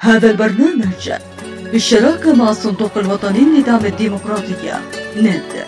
هذا البرنامج بالشراكة مع الصندوق الوطني لدعم الديمقراطية NED.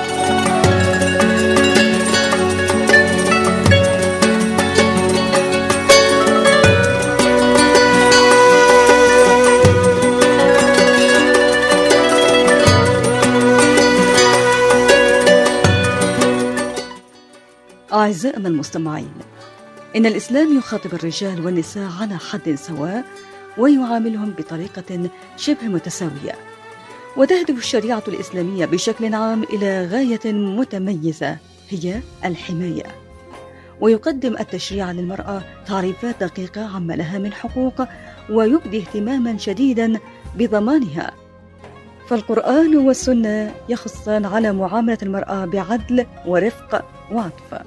أعزائنا المستمعين، إن الإسلام يخاطب الرجال والنساء على حد سواء ويعاملهم بطريقة شبه متساوية، وتهدف الشريعة الإسلامية بشكل عام إلى غاية متميزة هي الحماية، ويقدم التشريع للمرأة تعريفات دقيقة عما لها من حقوق، ويبدي اهتماما شديدا بضمانها. فالقرآن والسنة يخصان على معاملة المرأة بعدل ورفق وعطف،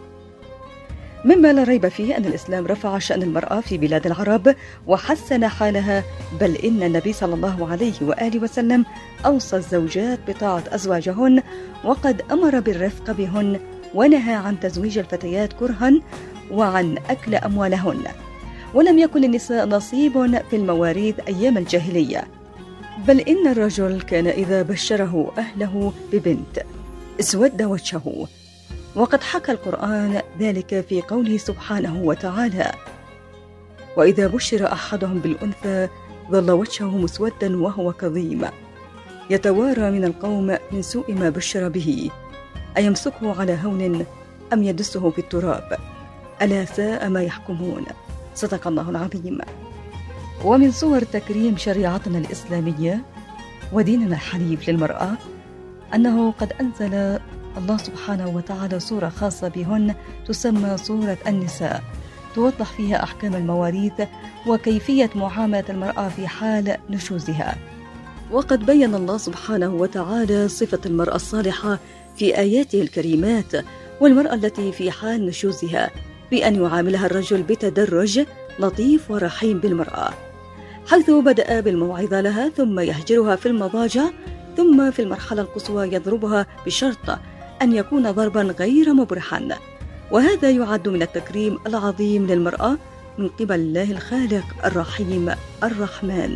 مما لا ريب فيه أن الإسلام رفع شأن المرأة في بلاد العرب وحسن حالها، بل إن النبي صلى الله عليه وآله وسلم أوصى الزوجات بطاعة أزواجهن، وقد أمر بالرفق بهن ونهى عن تزويج الفتيات كرها وعن أكل أموالهن. ولم يكن للنساء نصيب في المواريث أيام الجاهلية، بل إن الرجل كان إذا بشره أهله ببنت اسود وجهه، وقد حكى القرآن ذلك في قوله سبحانه وتعالى: وإذا بشر أحدهم بالأنثى ظل وجهه مسودا وهو كظيم يتوارى من القوم من سوء ما بشر به أيمسكه على هون أم يدسه في التراب ألا ساء ما يحكمون. صدق الله العظيم. ومن صور تكريم شريعتنا الإسلامية وديننا الحنيف للمرأة أنه قد أنزل الله سبحانه وتعالى سورة خاصة بهن تسمى سورة النساء، توضح فيها أحكام المواريث وكيفية معاملة المرأة في حال نشوزها. وقد بين الله سبحانه وتعالى صفة المرأة الصالحة في آياته الكريمات، والمرأة التي في حال نشوزها بأن يعاملها الرجل بتدرج لطيف ورحيم بالمرأة، حيث بدأ بالموعظة لها ثم يهجرها في المضاجع، ثم في المرحلة القصوى يضربها بشرط أن يكون ضربا غير مبرحا. وهذا يعد من التكريم العظيم للمرأة من قبل الله الخالق الرحيم الرحمن.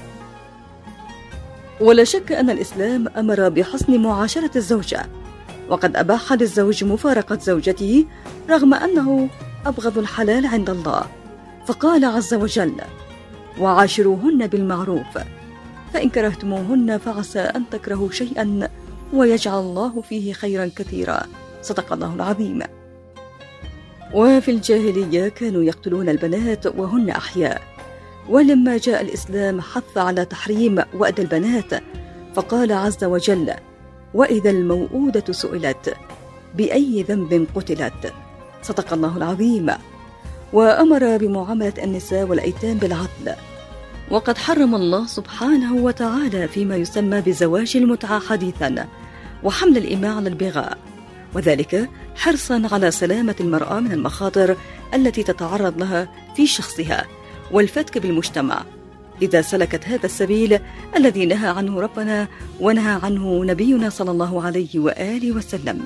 ولا شك أن الإسلام أمر بحسن معاشرة الزوجة، وقد أباح للزوج مفارقة زوجته رغم أنه أبغض الحلال عند الله، فقال عز وجل: وعاشروهن بالمعروف فإن كرهتموهن فعسى أن تكرهوا شيئا ويجعل الله فيه خيرا كثيرا. صدق الله العظيم. وفي الجاهلية كانوا يقتلون البنات وهن أحياء، ولما جاء الإسلام حث على تحريم وأد البنات، فقال عز وجل: وإذا الموءودة سئلت بأي ذنب قتلت. صدق الله العظيم. وأمر بمعاملة النساء والأيتام بالعدل، وقد حرم الله سبحانه وتعالى فيما يسمى بزواج المتعة حديثا وحمل الإماء على البغاء، وذلك حرصا على سلامة المرأة من المخاطر التي تتعرض لها في شخصها والفتك بالمجتمع، إذا سلكت هذا السبيل الذي نهى عنه ربنا ونهى عنه نبينا صلى الله عليه وآله وسلم.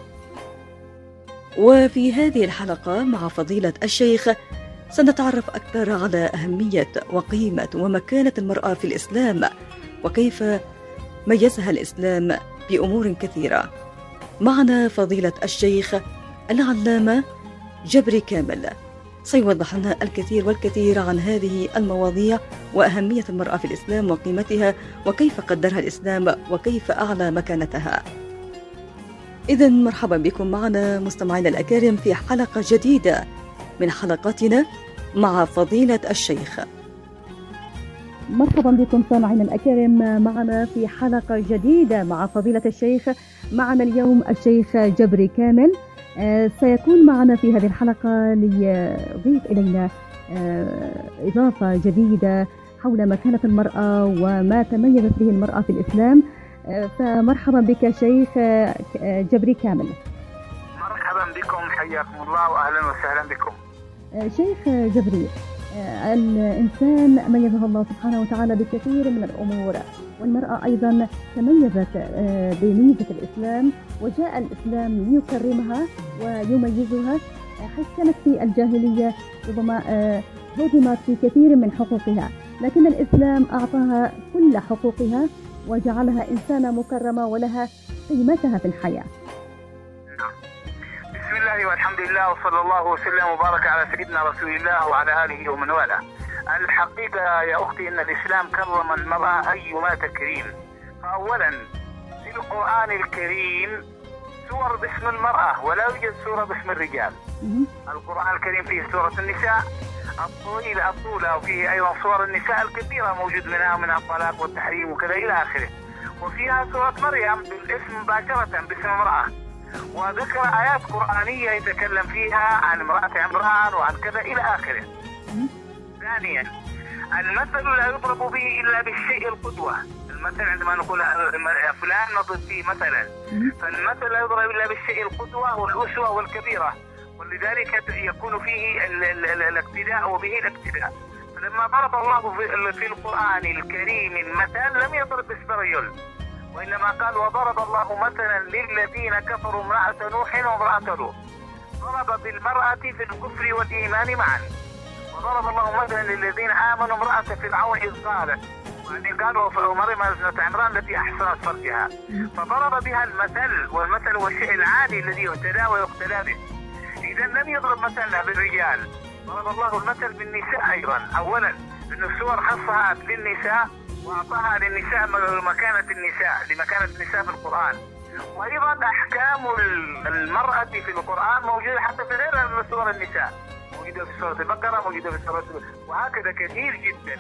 وفي هذه الحلقة مع فضيلة الشيخ سنتعرف أكثر على أهمية وقيمة ومكانة المرأة في الإسلام، وكيف ميزها الإسلام بأمور كثيرة. معنا فضيلة الشيخ العلامة جبري كامل سيوضح لنا الكثير والكثير عن هذه المواضيع وأهمية المرأة في الإسلام وقيمتها وكيف قدرها الإسلام وكيف أعلى مكانتها. إذن مرحبا بكم معنا مستمعينا الأكارم في حلقة جديدة من حلقاتنا مع فضيلة الشيخ. مرحبا بكم سامعين الأكارم معنا في حلقة جديدة مع فضيلة الشيخ. معنا اليوم الشيخ جبري كامل، سيكون معنا في هذه الحلقة ليضيف إلينا إضافة جديدة حول مكانة المرأة وما تميزت به المرأة في الإسلام. فمرحبا بك شيخ جبري كامل. مرحبا بكم، حياكم الله وأهلا وسهلا بكم. شيخ جبري، الإنسان ميزه الله سبحانه وتعالى بكثير من الأمور، والمرأة أيضا تميزت بميزة الإسلام، وجاء الإسلام ليكرمها ويميزها، حيث كانت في الجاهلية ربما هدمت في كثير من حقوقها. لكن الإسلام أعطاها كل حقوقها وجعلها إنسانة مكرمة ولها قيمتها في الحياة. بسم الله والحمد لله وصلى الله وسلم وبارك على سيدنا رسول الله وعلى آله ومن والاه. الحقيقة يا أختي أن الإسلام كرم المرأة أيما تكريم. فأولا في القرآن الكريم سور باسم المرأة ولا يوجد سورة باسم الرجال. القرآن الكريم فيه سورة النساء الطولة وفيه أيضا صور النساء الكثيرة موجود منها الطلاق والتحريم وكذا إلى آخره. وفيها سورة مريم بالاسم مباشرة باسم امرأة، وذكر آيات قرآنية يتكلم فيها عن امرأة عمران وعن كذا إلى آخره. ثانيا المثل لا يضرب به إلا بالشيء القدوة. المثل عندما نقول فلان نضرب فيه مثلا، فالمثل لا يضرب إلا بالشيء القدوة والأسوة والكبيرة، ولذلك يكون فيه الاقتداء وبه الاقتداء. فلما ضرب الله في القرآن الكريم المثل لم يضرب باسم رجل، وإنما قال وضرب الله مثلا للذين كفروا امرأة نوح وامرأة لوط. ضرب بالمرأة في الكفر والإيمان معا. وضرب الله مثلا للذين آمنوا امرأة فرعون إذ قالت، وبعدين قالوا مريم ابنة عمران التي أحصنت فرجها. فضرب بها المثل، والمثل هو الشيء العادي الذي يهتدى ويقتدى به. إذا لم يضرب مثلا بالرجال، ضرب الله المثل بالنساء أيضا. أولا أن السور خصها للنساء وأعطاها للنساء مكانة النساء في القرآن. وأيضا أحكام المرأة في القرآن موجودة حتى في غير سور النساء، موجودة في سورة البقرة، موجودة في سورة وهكذا كثير جدا.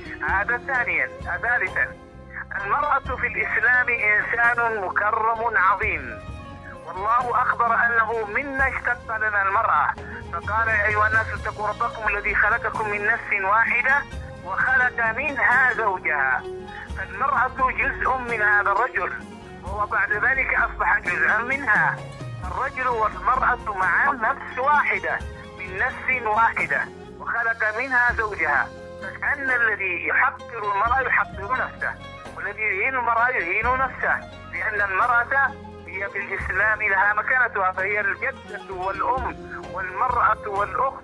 هذا ثانيا. ثالثا المرأة في الإسلام إنسان مكرم عظيم، والله أخبر أنه منا اشتق لنا المرأة، فقال يا أيها الناس اتقوا ربكم الذي خلقكم من نفس واحدة وخلق منها زوجها. فالمرأة جزء من هذا الرجل، وهو بعد ذلك أصبح جزءا منها. الرجل والمرأة معا نفس واحدة من نفس واحدة وخلق منها زوجها. فكأن الذي يحقر المرأة يحقر نفسه، والذي يهين المرأة يهين نفسه، لأن المرأة هي في الإسلام لها مكانتها، فهي الجدة والأم والمرأة والأخت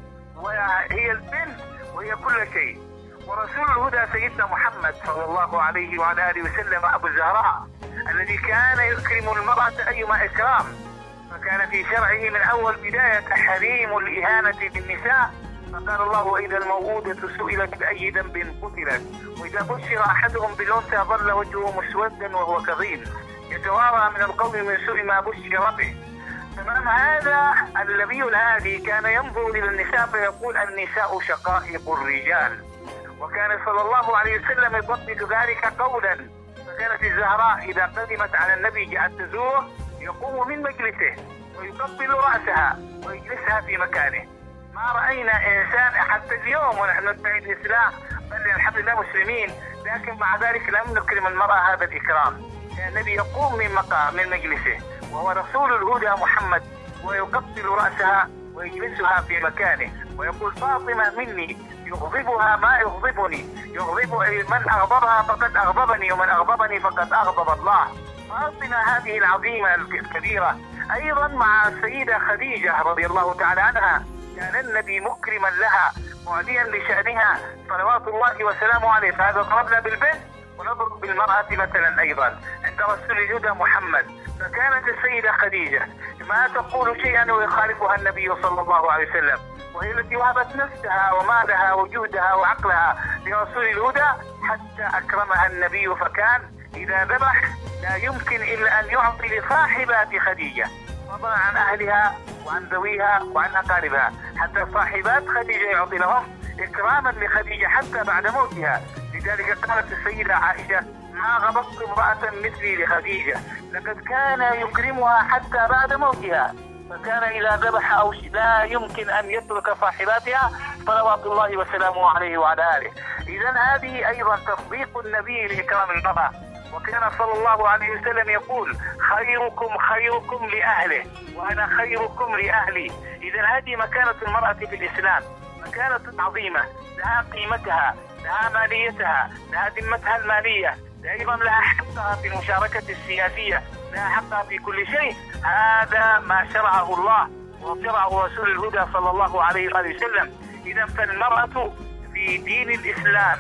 وهي البنت وهي كل شيء. ورسول الهدى سيدنا محمد صلى الله عليه وعلى آله وسلم أبو الزهراء الذي كان يكرم المرأة أيما إكرام، فكان في شرعه من أول بداية تحريم الإهانة بالنساء. فقال الله وإذا الموءودة سئلت بأي ذنب قتلت وإذا بشر أحدهم بالأنثى ظل وجهه مسودا وهو كظيم يتوارى من القوم من سوء ما بشر به. تمام. هذا النبي الهادي كان ينظر إلى النساء فيقول النساء شقائق الرجال، وكان صلى الله عليه وسلم يطبق ذلك قولا. فكانت الزهراء إذا قدمت على النبي جاءت تزوره يقوم من مجلسه ويقبل رأسها ويجلسها في مكانه. ما رأينا إنسان حتى اليوم ونحن ندعي الإسلام بل الحمد لله مسلمين، لكن مع ذلك لم نكرم المرأة هذا الإكرام. النبي يقوم من مجلسه وهو رسول الهدى محمد ويقبل رأسها ويجلسها في مكانه ويقول فاطمة مني يغضبها ما يغضبني، يغضب من أغضبها فقد أغضبني ومن أغضبني فقد أغضب الله. فاطمة هذه العظيمة الكبيرة. أيضا مع السيدة خديجة رضي الله تعالى عنها كان النبي مكرما لها معديا لشأنها صلوات الله وسلامه عليه. فهذا ضربنا بالبنت ونضرب بالمرأة مثلا أيضا عند رسول الهدى محمد. فكانت السيدة خديجة ما تقول شيئا ويخالفها النبي صلى الله عليه وسلم، وهي التي وهبت نفسها ومالها وجهدها وعقلها لرسول الهدى حتى أكرمها النبي. فكان إذا ذبح لا يمكن إلا أن يعطي لصاحبات خديجة فضلا عن أهلها وعن ذويها وعن أقاربها، حتى صاحبات خديجة يعطي لهم إكراما لخديجة حتى بعد موتها. لذلك قالت السيدة عائشة ما غبطت امرأة مثلي لخديجة، لقد كان يكرمها حتى بعد موتها، فكان إذا ذبح أو لا يمكن أن يترك صاحباتها صلوات الله وسلامه عليه وعلى آله. إذا هذه أيضا تصديق النبي لإكرام المرأة. وكان صلى الله عليه وسلم يقول خيركم خيركم لأهله وأنا خيركم لأهلي. إذا هذه مكانة المرأة في الإسلام، مكانة عظيمة، لها قيمتها، لها ماليتها، لها ذمتها المالية، أيضا لها حقها في المشاركة السياسية، لها حقها في كل شيء. هذا ما شرعه الله وشرعه رسول الهدى صلى الله عليه وسلم. إذا فالمرأة في دين الإسلام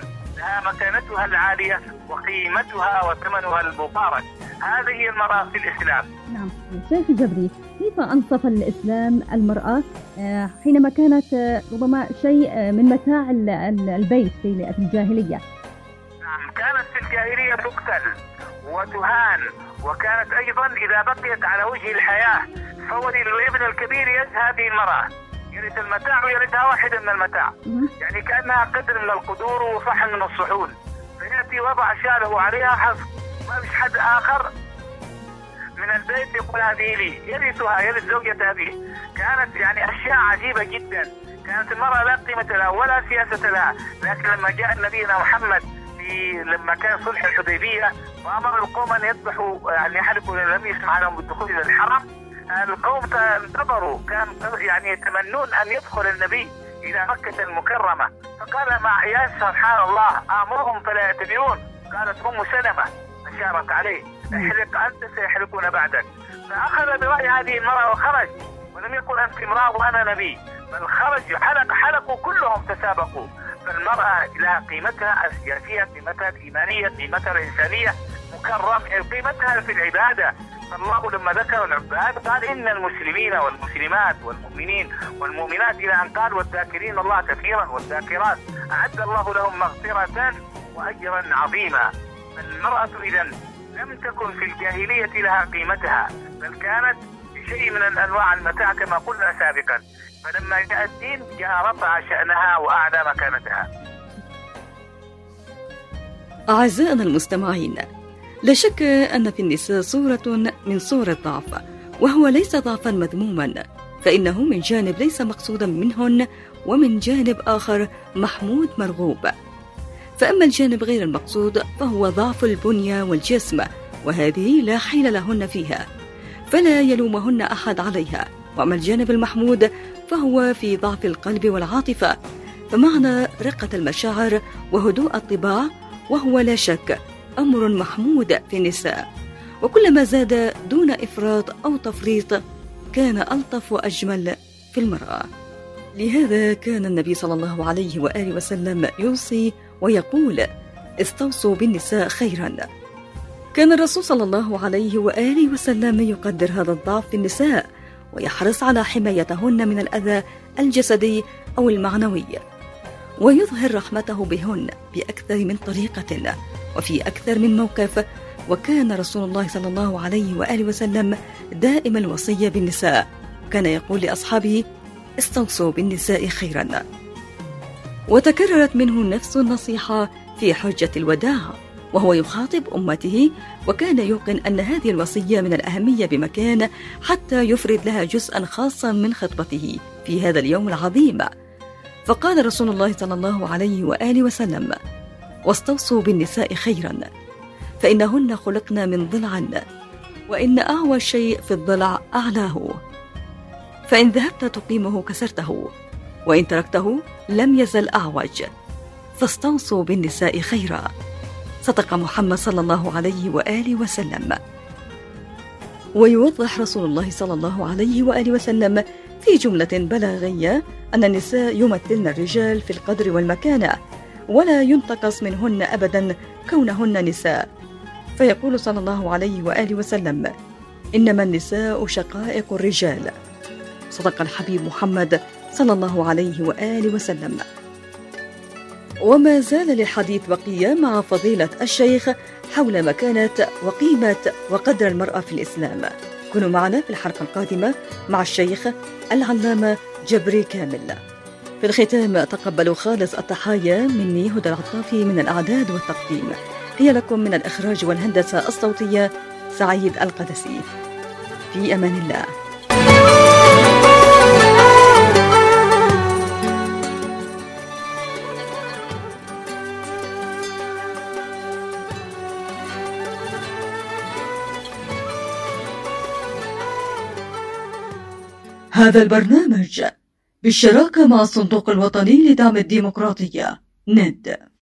لها مكانتها العالية وقيمتها وثمنها المبارك. هذه هي المرأة في الإسلام. نعم شيخ جبري، كيف أنصف الإسلام المرأة حينما كانت ربما شيء من متاع البيت في الجاهلية؟ نعم، كانت في الجاهلية تقتل وتهان، وكانت أيضا إذا بقيت على وجه الحياة فوري الابن الكبير يرث هذه المرأة، يرث المتاع ويرثها واحدة من المتاع، يعني كأنها قدر من القدور وصحن من الصحون، فيأتي وضع شاله عليها حسب، ما فيش حد آخر من البيت يقول هذه لي، يرثها، يرث زوجة أبيه. كانت يعني أشياء عجيبة جدا. كانت المرأة لا قيمة لها ولا سياسة لها، لكن لما جاء نبينا محمد لما كان صلح الحديبية وأمر القوم أن يذبحوا يعني يحلقوا لم يسمح لهم بالدخول إلى الحرم، القوم انتظروا، كان يعني يتمنون أن يدخل النبي إلى مكة المكرمة، فقال مع يا سبحان الله آمرهم فلا يأتمرون. قالت أم سلمة أشارت عليه احلق أنت سيحلقون بعدك، فأخذ برأي هذه المرأة وخرج، ولم يقل أنت امرأة وأنا نبي، بل خرج حلقوا كلهم تسابقوا. فالمرأة لها قيمتها السياسية، قيمتها الإيمانية، قيمتها الإنسانية، مكرم قيمتها في العبادة. فالله لما ذكر العباد قال إن المسلمين والمسلمات والمؤمنين والمؤمنات إلى أن قال والذاكرين الله كثيرا والذاكرات أعد الله لهم مغفرة وأجرا عظيما. المرأة إذا لم تكن في الجاهلية لها قيمتها، بل كانت شيء من أنواع المتاع كما قلنا سابقا، فلما جاء الدين جاء رفع شأنها وأعلى مكانتها. أعزائنا المستمعين، لا شك أن في النساء صورة من صور الضعف، وهو ليس ضعفا مذموما، فإنه من جانب ليس مقصودا منهن، ومن جانب آخر محمود مرغوب. فأما الجانب غير المقصود فهو ضعف البنية والجسم، وهذه لا حيل لهن فيها، فلا يلومهن أحد عليها. وأما الجانب المحمود فهو في ضعف القلب والعاطفة، فمعنى رقة المشاعر وهدوء الطباع، وهو لا شك أمر محمود في النساء، وكلما زاد دون إفراط أو تفريط كان ألطف وأجمل في المرأة. لهذا كان النبي صلى الله عليه وآله وسلم يوصي ويقول: استوصوا بالنساء خيرا. كان الرسول صلى الله عليه وآله وسلم يقدر هذا الضعف في النساء، ويحرص على حمايتهن من الأذى الجسدي أو المعنوي، ويظهر رحمته بهن بأكثر من طريقة وفي أكثر من موقف. وكان رسول الله صلى الله عليه وآله وسلم دائما الوصية بالنساء، كان يقول لأصحابه: استوصوا بالنساء خيرا. وتكررت منه نفس النصيحة في حجة الوداع وهو يخاطب أمته، وكان يوقن أن هذه الوصية من الأهمية بمكان حتى يفرد لها جزءا خاصا من خطبته في هذا اليوم العظيم. فقال رسول الله صلى الله عليه وآله وسلم: واستوصوا بالنساء خيرا، فإنهن خلقن من ضلع، وإن أعوى شيء في الضلع أعلاه، فإن ذهبت تقيمه كسرته، وإن تركته لم يزل أعوج، فاستوصوا بالنساء خيرا. صدق محمد صلى الله عليه وآله وسلم. ويوضح رسول الله صلى الله عليه وآله وسلم في جملة بلاغية أن النساء يمثلن الرجال في القدر والمكانة، ولا ينتقص منهن أبدا كونهن نساء. فيقول صلى الله عليه وآله وسلم: إنما النساء شقائق الرجال. صدق الحبيب محمد صلى الله عليه وآله وسلم. وما زال للحديث بقية مع فضيلة الشيخ حول مكانة وقيمة وقدر المرأة في الإسلام. كونوا معنا في الحلقة القادمة مع الشيخ العلامة جبري كامل. في الختام تقبلوا خالص التحايا مني هدى العطافي من الإعداد والتقديم. هي لكم من الإخراج والهندسة الصوتية سعيد القدسي. في أمان الله. هذا البرنامج بالشراكة مع الصندوق الوطني لدعم الديمقراطية ند.